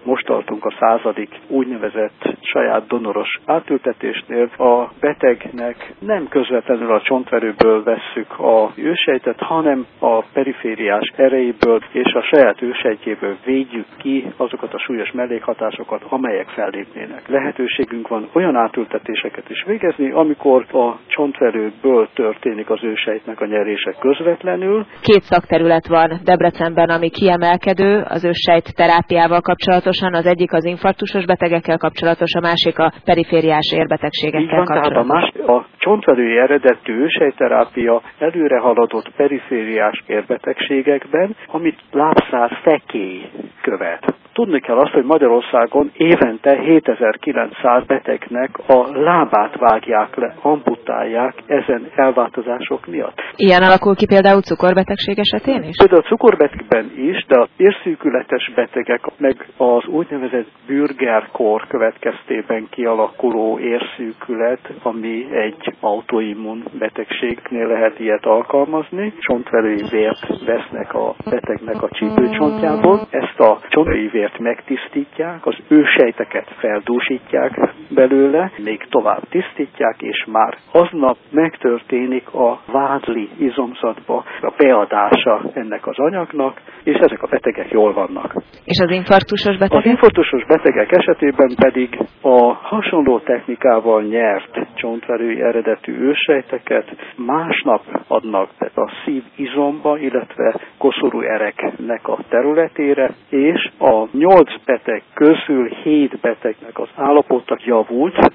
most tartunk a 100. úgynevezett saját donoros átültetésnél. A betegnek nem közvetlenül a csontverőből vesszük a ősejtet, hanem a perifériás erejéből és a saját ősejtjéből védjük ki azokat a súlyos mellékhatásokat, amelyek fellépnének. Lehetőségünk van olyan átültetéseket is végezni, amikor a csontverőből történik az ősejtnek a nyerése közvetlenül. 2 szakterület van Debrecenben, ami kiemelkedő az őssejt terápiával kapcsolatosan, az egyik az infarktusos betegekkel kapcsolatos, a másik a perifériás érbetegségekkel kapcsolatos. A csontverői eredetű ősejtterápia előre haladott perifériás érbetegségekben, amit lábszár-fekély követ. Tudni kell azt, hogy Magyarországon évente 7900 betegnek a lábát vágják le, amputálják ezen elváltozások miatt. Ilyen alakul ki például cukorbetegség esetén is? Például a cukorbetegben is, de a érszűkületes betegek, meg az úgynevezett Bürger-kór következtében kialakuló érszűkület, ami egy autoimmun betegségnél lehet ilyet alkalmazni. Csontverői vért vesznek a betegnek a csípőcsontjából, ezt a csontverői vért megtisztítják, az ősejteket feldúsítják belőle, még tovább tisztítják, és már aznap megtörténik a vádli izomzatba a beadása ennek az anyagnak, és ezek a betegek jól vannak. És az infarktusos betegek? Az infarktusos betegek esetében pedig a hasonló technikával nyert csontverői eredetű ősejteket másnap adnak be a szívizomba, illetve koszorú ereknek a területére, és a 8 beteg közül 7 betegnek az állapota javult,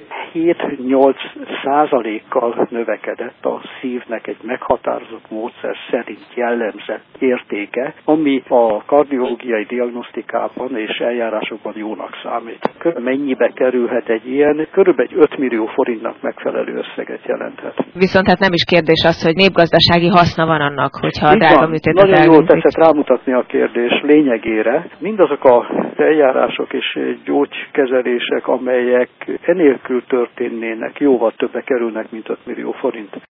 7-8% növekedett a szívnek egy meghatározott módszer szerint jellemzett értéke, ami a kardiológiai diagnosztikában és eljárásokban jónak számít. Mennyibe kerülhet egy ilyen? Körülbelül 5 millió forintnak megfelelő összeget jelenthet. Viszont hát nem is kérdés az, hogy népgazdasági haszna van annak, hogyha a drága műtétet nagyon jól tetszett rámutatni a kérdés lényegére. Mindazok a eljárások és gyógykezelések, amelyek enélkül történnének, jóval többe kerülnek, mint 5 millió forint.